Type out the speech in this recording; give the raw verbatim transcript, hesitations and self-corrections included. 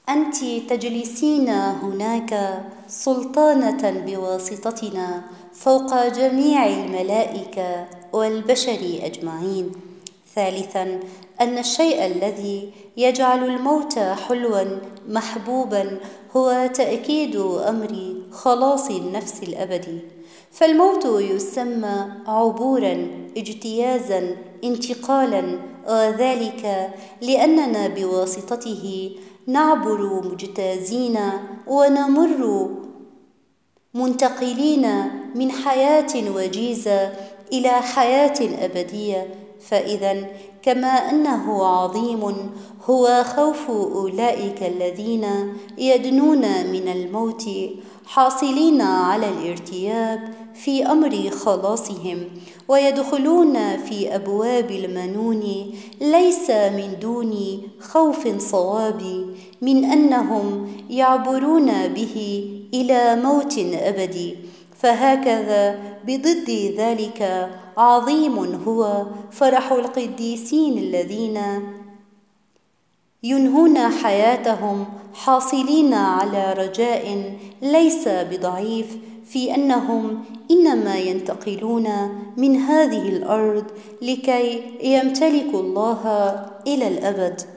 أنتِ تجلسين هناك سلطانة بواسطتنا فوق جميع الملائكة والبشر أجمعين. ثالثاً، أن الشيء الذي يجعل الموت حلواً محبوباً هو تأكيد أمر خلاص النفس الأبدي، فالموت يسمى عبوراً، اجتيازاً، انتقالاً، وذلك لأننا بواسطته نعبر مجتازين ونمر منتقلين من حياة وجيزة إلى حياة أبدية. فإذا كما أنه عظيم هو خوف أولئك الذين يدنون من الموت حاصلين على الارتياب في أمر خلاصهم ويدخلون في أبواب المنون ليس من دون خوف صواب من أنهم يعبرون به إلى موت أبدي، فهكذا بضد ذلك عظيم هو فرح القديسين الذين ينهون حياتهم حاصلين على رجاء ليس بضعيف في أنهم إنما ينتقلون من هذه الأرض لكي يمتلكوا الله إلى الأبد.